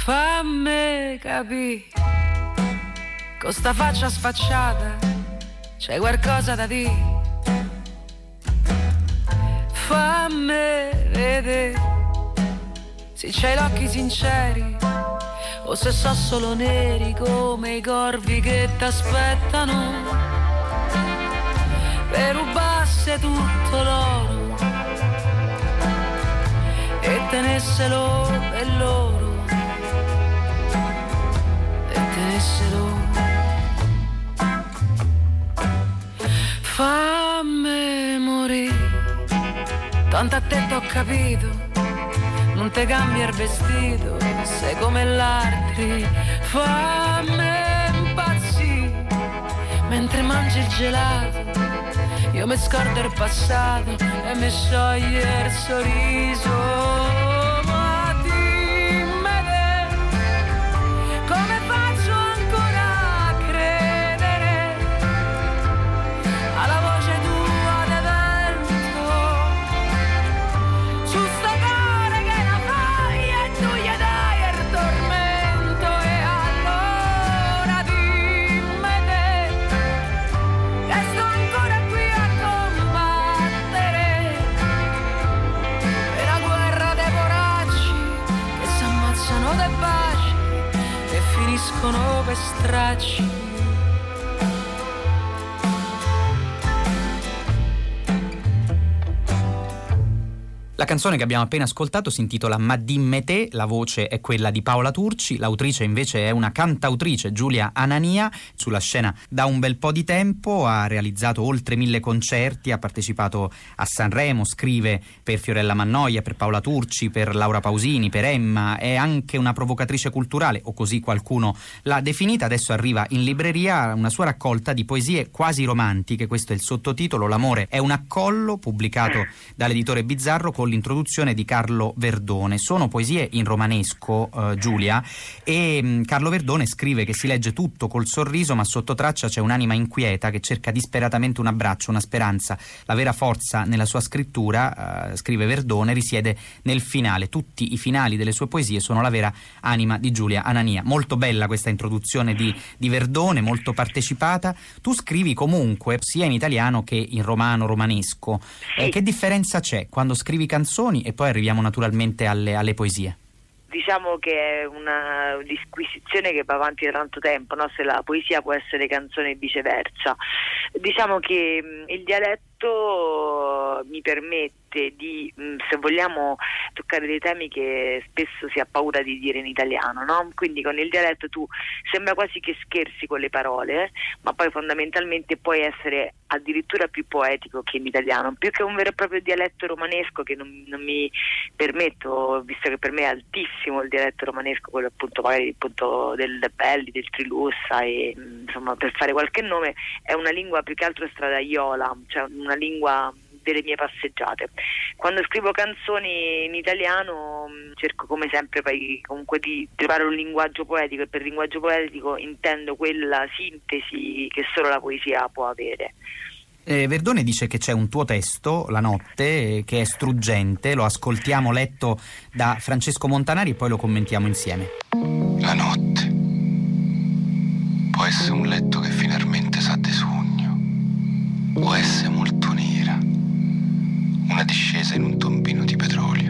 Fammi capì, con sta faccia sfacciata c'è qualcosa da dire. Fammi vedere se c'hai gli occhi sinceri o se so solo neri come i corvi che t'aspettano per rubasse tutto l'oro e tenesselo per loro e tenesselo. Fammi morire, tanto a te t'ho capito, non te cambia il vestito, sei come l'altri. Fammi impazzire, mentre mangi il gelato, io mi scordo il passato e mi scioglie il sorriso. Ma dimmi te, come faccio ancora a credere alla voce tua de vento su sto cuore che la fai e tu gli dai il tormento. E allora dimmi te che sto ancora qui a combattere per la guerra dei poracci che si ammazzano dai baci e finiscono per stracci. La canzone che abbiamo appena ascoltato si intitola Ma dimme te, la voce è quella di Paola Turci, l'autrice invece è una cantautrice, Giulia Anania, sulla scena da un bel po' di tempo, ha realizzato oltre 1000 concerti, ha partecipato a Sanremo, scrive per Fiorella Mannoia, per Paola Turci, per Laura Pausini, per Emma, è anche una provocatrice culturale, o così qualcuno l'ha definita. Adesso arriva in libreria una sua raccolta di poesie quasi romantiche, questo è il sottotitolo, L'amore è un accollo, pubblicato dall'editore Bizzarro con l'introduzione di Carlo Verdone. Sono poesie in romanesco, Giulia, e Carlo Verdone scrive che si legge tutto col sorriso, ma sotto traccia c'è un'anima inquieta che cerca disperatamente un abbraccio, una speranza. La vera forza nella sua scrittura, scrive Verdone, risiede nel finale. Tutti i finali delle sue poesie sono la vera anima di Giulia Anania. Molto bella questa introduzione di Verdone, molto partecipata. Tu scrivi comunque sia in italiano che in romano, romanesco. Che differenza c'è quando scrivi canzoni e poi arriviamo naturalmente alle poesie? Diciamo che è una disquisizione che va avanti da tanto tempo, no? Se la poesia può essere canzone e viceversa. Diciamo che il dialetto mi permette di, se vogliamo, toccare dei temi che spesso si ha paura di dire in italiano, no? Quindi con il dialetto tu sembra quasi che scherzi con le parole, ma poi fondamentalmente puoi essere addirittura più poetico che in italiano, più che un vero e proprio dialetto romanesco che non mi permetto, visto che per me è altissimo il dialetto romanesco, quello appunto magari appunto del Belli, del Trilussa, e insomma, per fare qualche nome, è una lingua più che altro stradaiola, cioè una lingua delle mie passeggiate. Quando scrivo canzoni in italiano cerco come sempre poi comunque di trovare un linguaggio poetico, e per linguaggio poetico intendo quella sintesi che solo la poesia può avere. Verdone dice che c'è un tuo testo, La notte, che è struggente, lo ascoltiamo letto da Francesco Montanari e poi lo commentiamo insieme. La notte può essere un letto che finalmente sa di sogno, può essere molto nera, una discesa in un tombino di petrolio.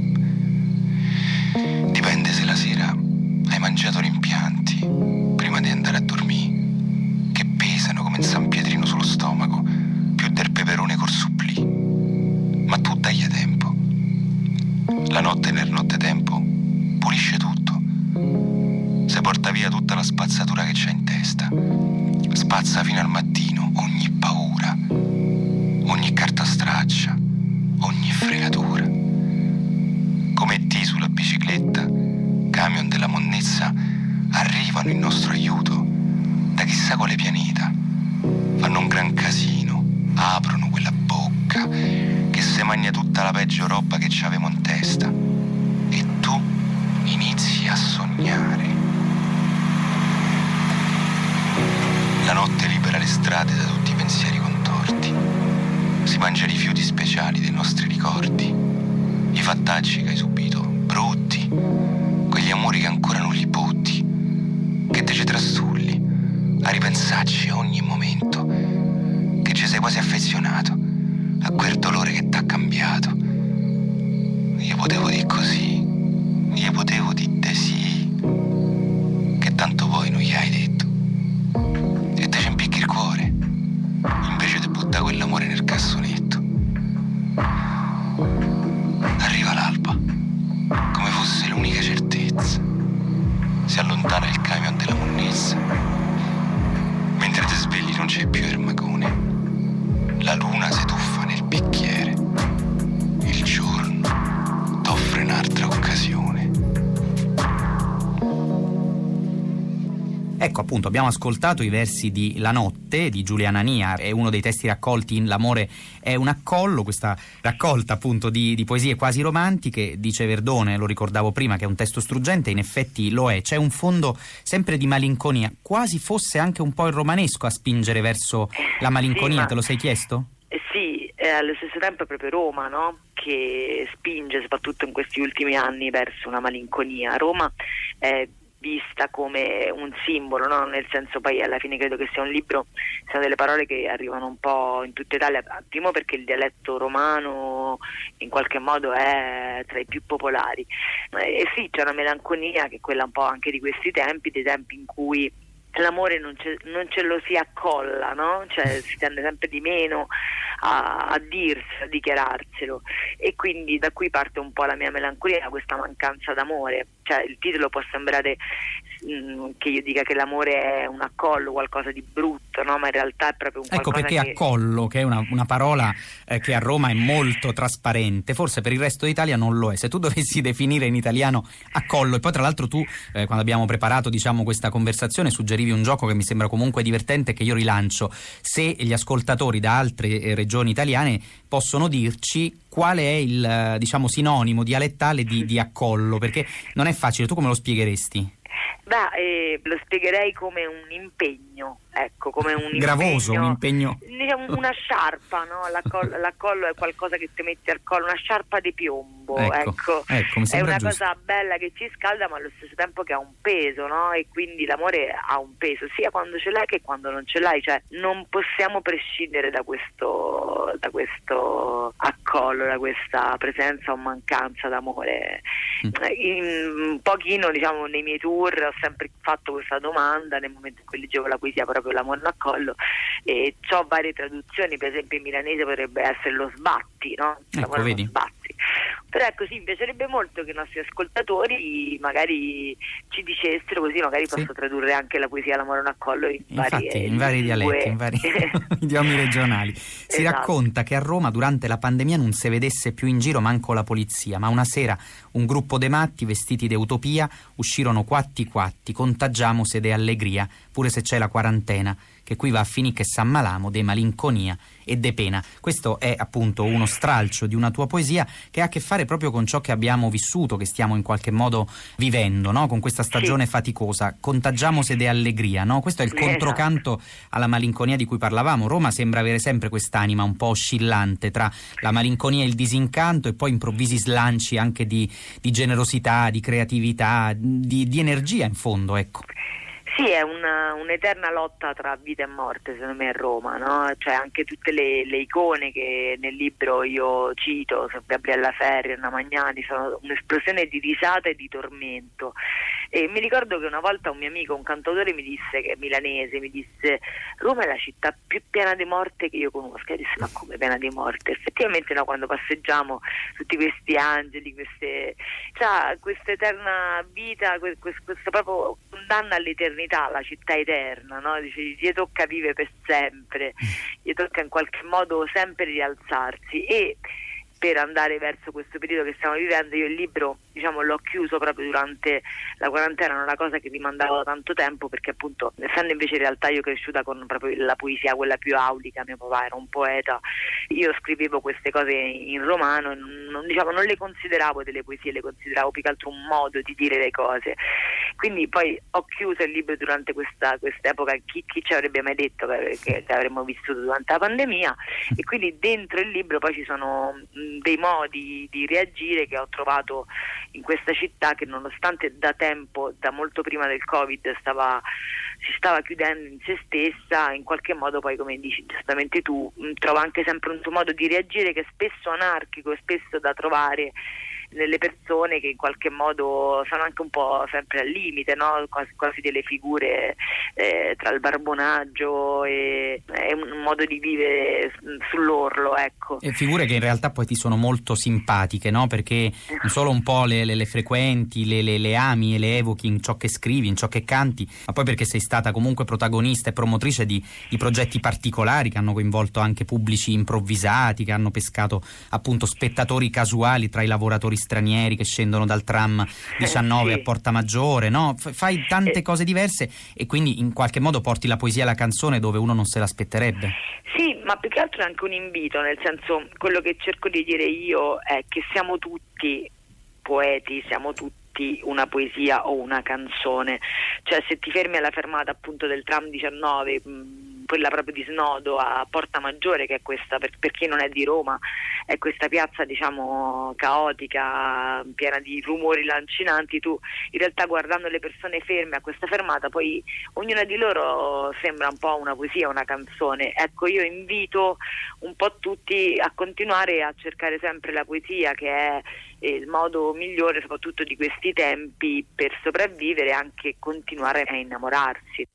Dipende se la sera hai mangiato rimpianti prima di andare a dormire, che pesano come un San Pietrino sullo stomaco, più del peperone col supplì. Ma tu dagli tempo. La notte nel nottetempo pulisce tutto. Se porta via tutta la spazzatura che c'è in testa. Spazza fino al mattino ogni paura, ogni carta straccia, ogni fregatura. Come T sulla bicicletta, camion della monnezza arrivano in nostro aiuto da chissà quale pianeta. Fanno un gran casino, aprono quella bocca che se mangia tutta la peggio roba che c'avevo in testa. E tu inizi a sognare. La notte libera le strade da tutti i pensieri contorti. Si mangia rifiuti speciali dei nostri ricordi, i fattacci che hai subito, brutti, quegli amori che ancora non poi sei affezionato a quel dolore che t'ha cambiato. Io potevo dire così, io potevo dire te sì, che tanto poi non gli hai detto. E te ci impicchi il cuore, invece di buttare quell'amore nel cassonetto. Arriva l'alba, come fosse l'unica certezza. Si allontana il camion della monnezza. Mentre ti svegli non c'è più il magone. La luna si tuffa nel bicchiere. Il giorno t'offre un'altra occasione. Ecco, appunto, abbiamo ascoltato i versi di La notte di Giulia Anania, è uno dei testi raccolti in L'amore è un accollo, questa raccolta appunto di poesie quasi romantiche. Dice Verdone, lo ricordavo prima, che è un testo struggente, in effetti lo è, c'è un fondo sempre di malinconia, quasi fosse anche un po' il romanesco a spingere verso la malinconia, sì, te lo sei chiesto? Sì, allo stesso tempo è proprio Roma, no? Che spinge soprattutto in questi ultimi anni verso una malinconia. Roma è vista come un simbolo, no? Nel senso, poi alla fine credo che sia un libro, siano delle parole che arrivano un po' in tutta Italia, primo perché il dialetto romano in qualche modo è tra i più popolari, e sì, c'è una melanconia che è quella un po' anche di questi tempi, dei tempi in cui l'amore non ce lo si accolla, no? Cioè si tende sempre di meno a dirsi, a dichiararselo, e quindi da qui parte un po' la mia melanconia, questa mancanza d'amore. Cioè il titolo può sembrare che io dica che l'amore è un accollo, qualcosa di brutto, no? Ma in realtà è proprio un qualcosa perché accollo, che è una parola che a Roma è molto trasparente, forse per il resto d'Italia non lo è. Se tu dovessi definire in italiano accollo, e poi tra l'altro tu quando abbiamo preparato questa conversazione suggerivi un gioco che mi sembra comunque divertente, che io rilancio: se gli ascoltatori da altre regioni italiane possono dirci qual è il sinonimo dialettale di accollo, perché non è facile. Tu come lo spiegheresti? Lo spiegherei come un impegno, ecco, come un gravoso, impegno, un impegno, diciamo una sciarpa, no? L'accollo è qualcosa che ti metti al collo, una sciarpa di piombo, ecco mi è una giusto. cosa bella che ci scalda, ma allo stesso tempo che ha un peso, no? E quindi l'amore ha un peso sia quando ce l'hai che quando non ce l'hai, cioè non possiamo prescindere da questo accollo, da questa presenza o mancanza d'amore. Un pochino, nei miei tour ho sempre fatto questa domanda nel momento in cui leggevo la poesia, proprio l'amore non accollo, e ho varie traduzioni. Per esempio in milanese potrebbe essere lo sbatti, no? Ecco, vedi? Lo sbatti. Però ecco, sì, mi piacerebbe molto che i nostri ascoltatori magari ci dicessero, così magari posso tradurre anche la poesia L'amore non accollo in vari dialetti, in vari idiomi regionali. Si racconta che a Roma durante la pandemia non si vedesse più in giro manco la polizia, ma una sera un gruppo de matti vestiti de utopia uscirono quatti, contagiamose de allegria, pure se c'è la quarantena, che qui va a finire che s'ammalamo de malinconia e de pena. Questo è appunto uno stralcio di una tua poesia che ha a che fare proprio con ciò che abbiamo vissuto, che stiamo in qualche modo vivendo, no? Con questa stagione faticosa. Contagiamose de allegria, no? Questo è il controcanto alla malinconia di cui parlavamo. Roma sembra avere sempre quest'anima un po' oscillante tra la malinconia e il disincanto, e poi improvvisi slanci anche di generosità, di creatività, di energia in fondo, ecco. Sì, è un'eterna lotta tra vita e morte, secondo me, a Roma, no? Cioè anche tutte le icone che nel libro io cito, Gabriella Ferri, Anna Magnani, sono un'esplosione di risate e di tormento. E mi ricordo che una volta un mio amico, un cantautore, mi disse, che è milanese, mi disse: Roma è la città più piena di morte che io conosco. E disse: ma come piena di morte? Effettivamente no, quando passeggiamo tutti questi angeli, questa eterna vita, questo proprio condanna all'eternità, la città eterna, no? Dice, gli tocca vivere per sempre, gli tocca in qualche modo sempre rialzarsi. E per andare verso questo periodo che stiamo vivendo, io il libro l'ho chiuso proprio durante la quarantena, una cosa che rimandavo da tanto tempo, perché appunto, essendo invece in realtà io cresciuta con proprio la poesia quella più aulica, mio papà era un poeta, io scrivevo queste cose in romano e non le consideravo delle poesie, le consideravo più che altro un modo di dire le cose. Quindi poi ho chiuso il libro durante questa epoca, chi ci avrebbe mai detto che avremmo vissuto durante la pandemia, e quindi dentro il libro poi ci sono dei modi di reagire che ho trovato in questa città che, nonostante da tempo, da molto prima del Covid, si stava chiudendo in se stessa, in qualche modo poi, come dici giustamente tu, trova anche sempre un suo modo di reagire che è spesso anarchico e spesso da trovare nelle persone che in qualche modo sono anche un po' sempre al limite, no? Quasi delle figure tra il barbonaggio e un modo di vivere sull'orlo, ecco. E figure che in realtà poi ti sono molto simpatiche, no? Perché non solo un po' le frequenti, le ami e le evochi in ciò che scrivi, in ciò che canti, ma poi perché sei stata comunque protagonista e promotrice di progetti particolari che hanno coinvolto anche pubblici improvvisati, che hanno pescato appunto spettatori casuali tra i lavoratori stranieri che scendono dal tram 19 sì. a Porta Maggiore, no? Fai tante cose diverse e quindi in qualche modo porti la poesia e la canzone dove uno non se l'aspetterebbe. Sì, ma più che altro è anche un invito, nel senso, quello che cerco di dire io è che siamo tutti poeti, siamo tutti una poesia o una canzone, cioè se ti fermi alla fermata appunto del tram 19, quella proprio di Snodo a Porta Maggiore, che è questa, per chi non è di Roma, è questa piazza diciamo caotica, piena di rumori lancinanti, tu in realtà guardando le persone ferme a questa fermata, poi ognuna di loro sembra un po' una poesia, una canzone. Ecco, io invito un po' tutti a continuare a cercare sempre la poesia, che è il modo migliore soprattutto di questi tempi per sopravvivere e anche continuare a innamorarsi.